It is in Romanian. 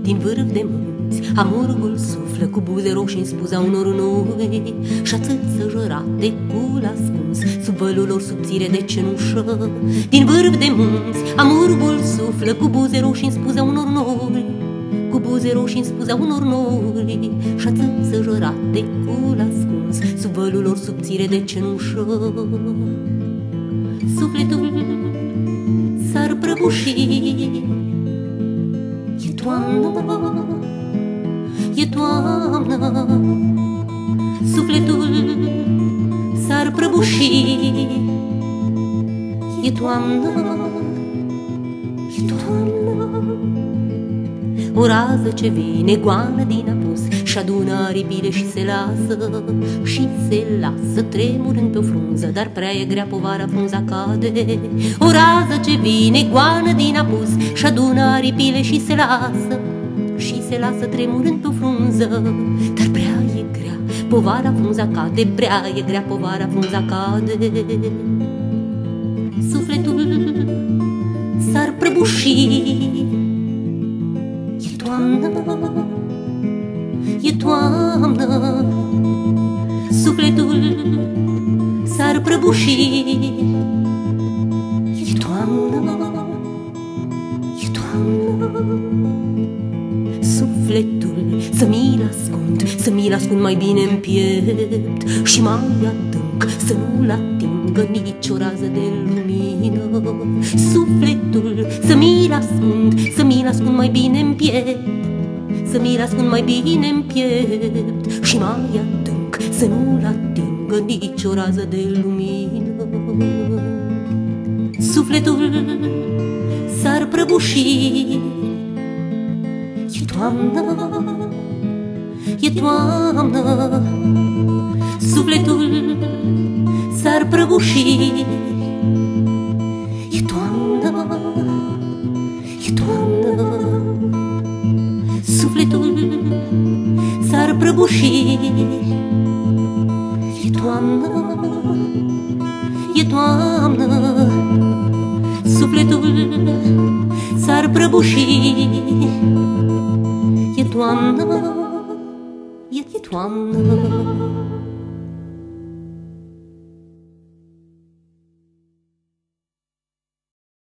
din vârf de munți, amurgul suflă cu buze roșii în spuza unor noi și atâță jărate, cul ascuns sub vălul lor subțire de cenușă. Din vârf de munți, amurgul suflă cu buze roșii în spuza unor noi, cu buze roșii în spuza unor noi și atâță jărate, cul ascuns sub vălul lor subțire de cenușă. Sufletul s-ar prăbuși. E toamnă, e toamnă, sufletul s-ar prăbuși. E toamnă, e toamnă. O rază ce vine goană din apus și adună aripile și se lasă, și se lasă tremurând pe o frunză, dar prea e grea povara, frunza cade. O rază ce vine goană din apus și adună aripile și se lasă, și se lasă tremurând pe o frunză, dar prea e grea povara, frunza cade, prea e grea povara, frunza cade. Sufletul s-ar prăbuși. E toamnă, e toamnă, sufletul s-ar prăbuși. E toamnă, e toamnă. Sufletul să mi-l ascund, să mi-l ascund mai bine în piept și mai adânc, să nu-l atingă nici o rază de lumină. Sufletul să mi-l ascund, să mi-l ascund mai bine în piept, să mi-l ascund mai bine în piept și mai adânc, să nu-l atingă nici o rază de lumină. Sufletul s-ar prăbuși. E toamnă, e toamnă, sufletul s-ar prăbuși. E toamnă, e toamnă, sufletul s-ar prăbuși. E toamnă, e toamnă, sufletul s-ar prăbuși. E toamnă, e toamnă.